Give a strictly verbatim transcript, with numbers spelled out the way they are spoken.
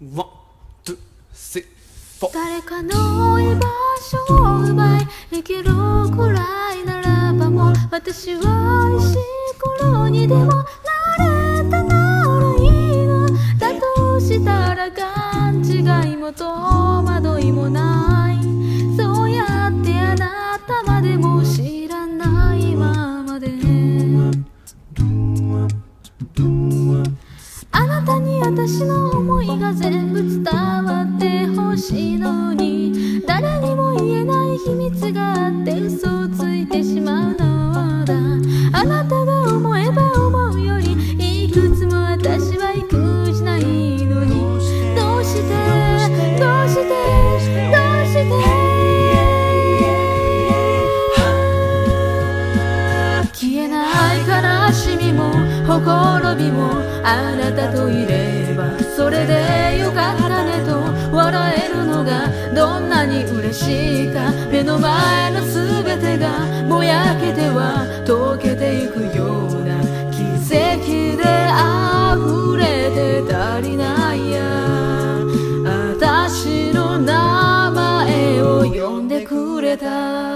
ワン、ツー、スリー、フォー。 誰かの居場所を奪い生きるくらいならばもう私は石ころにでもなれたならいいのだとしたら勘違いも戸惑いもないそうやってあなたまでも知らないままであなたに私の思いが全部伝わってほしいのに誰にも言えない秘密があって嘘をついてしまうのだあなたが思えば思うよりいくつも私は育児ないのにどうしてどうしてどうして消えない悲しみもほころびもあなたといればそれでよかったねと笑えるのがどんなに嬉しいか目の前の全てがぼやけては溶けていくような奇跡で溢れて足りないや私の名前を呼んでくれた